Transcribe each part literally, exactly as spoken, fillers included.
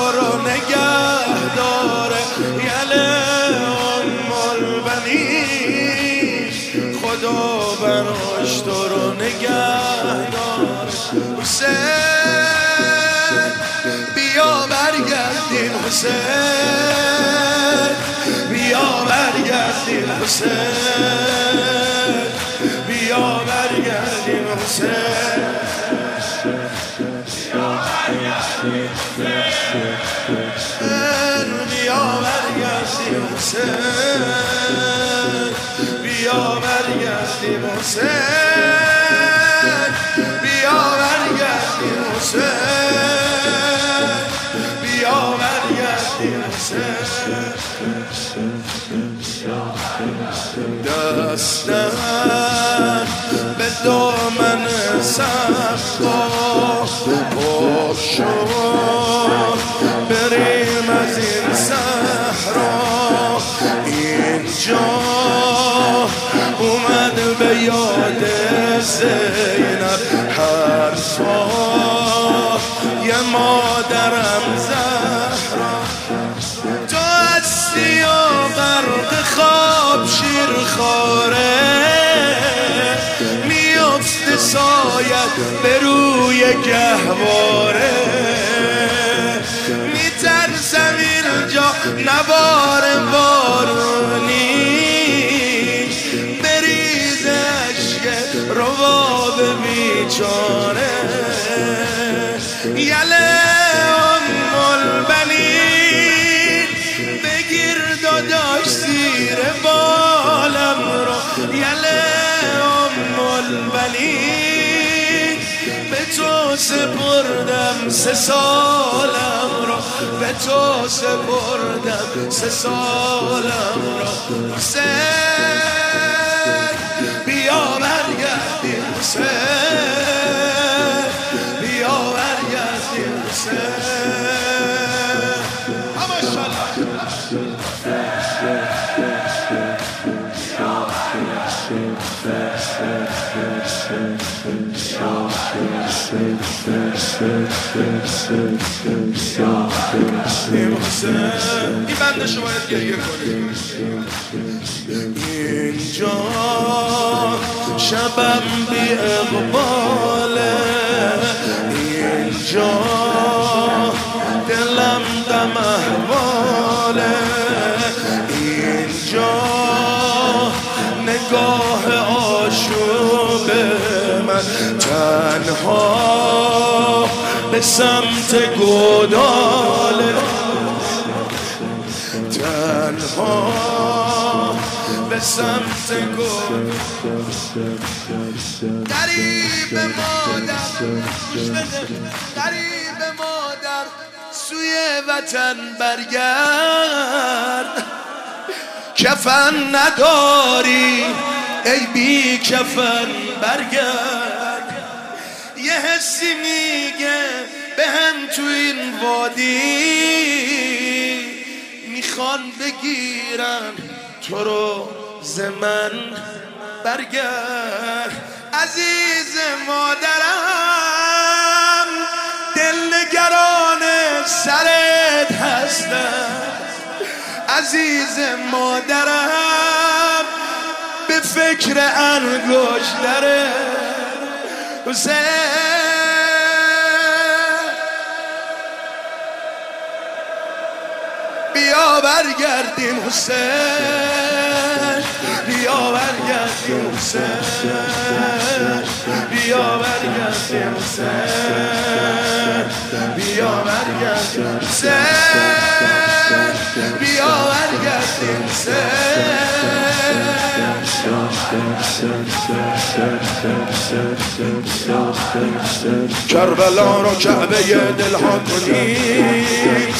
رو نگه داره یله ام البنین خدا براش تو رو نگه داره حسین بیا برگردیم حسین بیا برگردیم حسین بیا برگردیم حسین بیا برگردیم حسین بیا برگردیم حسین بیا برگردیم حسین بیا برگردیم حسین بیا برگردیم حسین دستم به دامن صفا پر شد بریم از این صحرا اینجا اومد به یاد زینب حرفا یه مادرم زهرا تو هستی و غرق خواب شیر خاره میفته سایت به روی گهواره میترسم اینجا نبار بارونی بریز عشق رباب بیچاره یله ام البنین بگیر داداش زیر بالم رو یله ام البنین به تو سپردم سه سالم رو به تو سپردم سه سالم رو حسین بیا برگردیم حسین بیا برگردیم حسین ماشاءالله این بنده شما باید گریه کنید اینجا شبم بی اقباله اینجا دلم دم احواله اینجا نگاه آشوب من تنها به سمت گوداله تنها به سمت گوداله قریب مادر قریب مادر سوی وطن برگرد کفن نداری ای بی کفن برگرد یه حسی میگه به هم تو این وادی میخوان بگیرن تو رو زمن برگرد عزیز مادرم دلنگران سرت هستم عزیز مادرم به فکر انگشتره حسین بیا برگردیم حسین بیا برگردیم حسین بیا برگردیم حسین بیا برگردیم حسین بیا برگردیم حسین کربلا رو کعبه دلها کنید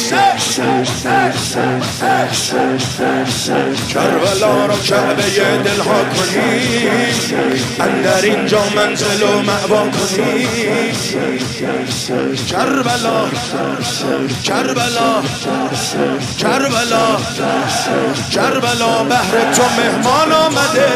کربلا رو کعبه دلها کنید اندر اینجا منزل و مأوا کنید کربلا کربلا کربلا کربلا بهر تو مهمان آمده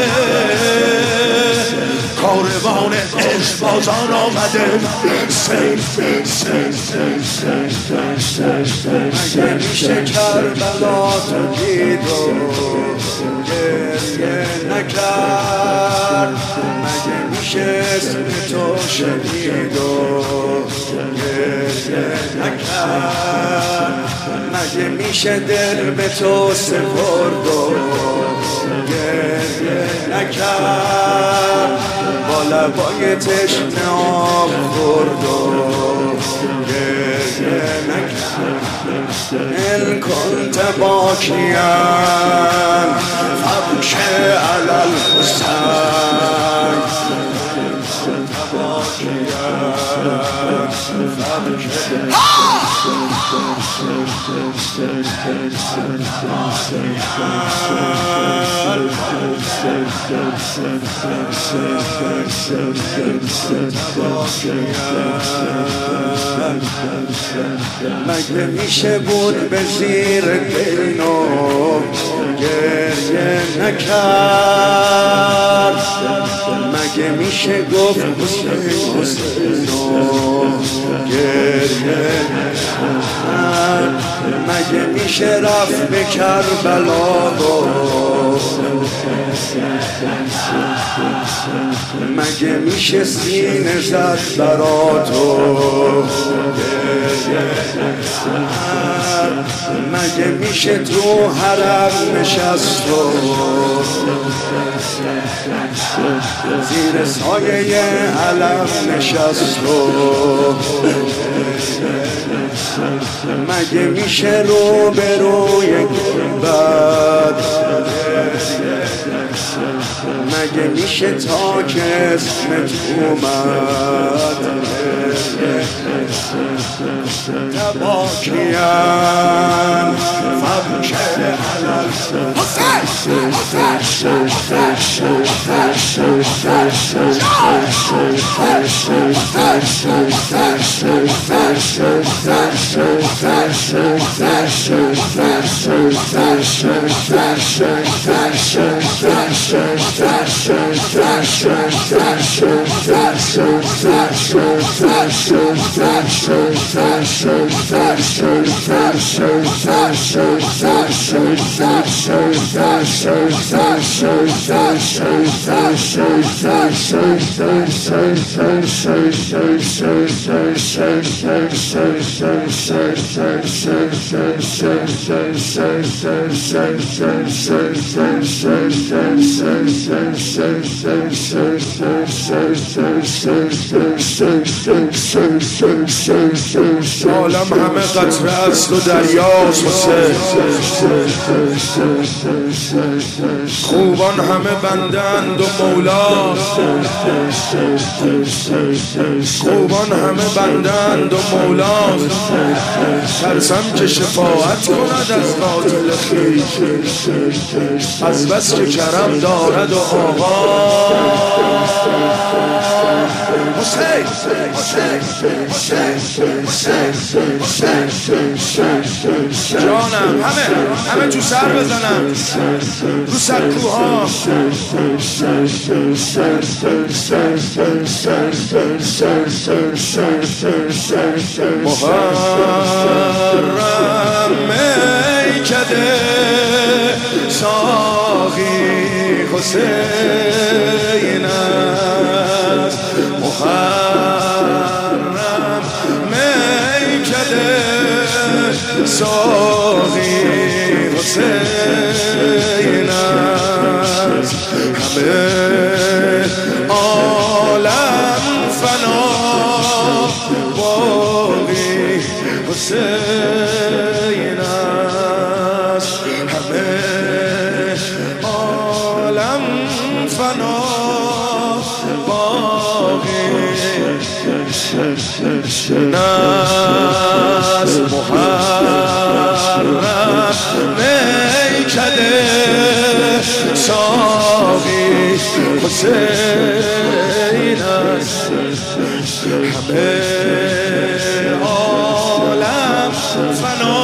کاروان عشق بازان آمده سین سین سین سین سین مگه میشه کربلا تو دید و گریه نکرد مگه میشه اسم تو شنید و گریه نکرد مگه میشه دل به تو سپرد و گریه نکرد با لبای تشنه آب خورد و گریه نکرد ان کنت باکیا فبک علی الحسین مگه میشه بود به زیر دینو گریه نکرد مگه میشه گفت حسین حسینو گریه نکرد مگه میشه رفت به کربلا و مگه میشه سینه زد برا تو مگه میشه تو حرم نشست و زیر سایه علم نشست و مگه میشه رو به روی گنبد مگه میشه تا که اسمت اومد تباکیان فبک علل عالم همه قطره است و دریاست حسین خوبان همه بندند و مولا خوبان همه بندند و مولا ترسم که شفاعت کند از قاتل خویش از بس که کرم دارد و آقا حسین جانم همه همه تو سر بزنم رو سکوها محرم میکده ساقی حسین است محرم میکده ساقی حسین است همه عالم فنا باقی حسین است همه عالم فنا باقی ناس محرم میکده ساقی حسین است همه عالم فنا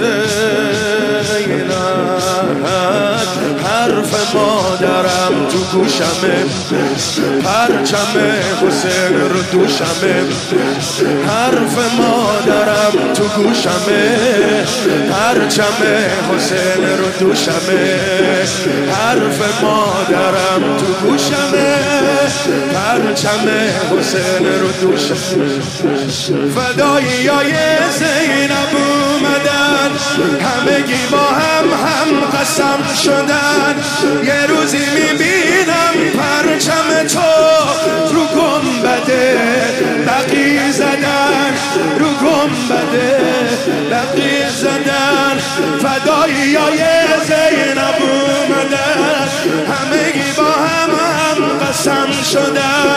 حسین است حرف مادرم تو گوشمه، پرچم حسین رو دوشمه، حرف مادرم تو گوشمه، پرچم حسین رو دوشمه، حرف مادرم تو گوشمه، پرچم حسین رو دوشمه. فدایی های زینب اومدن، همگی با هم هم قسم شدن. یه روزی میبینم پرچم تو رو گنبده بقی زدن، رو گنبده بقی زدن. فدایی های زینب اومدن، همگی با هم هم قسم شدن.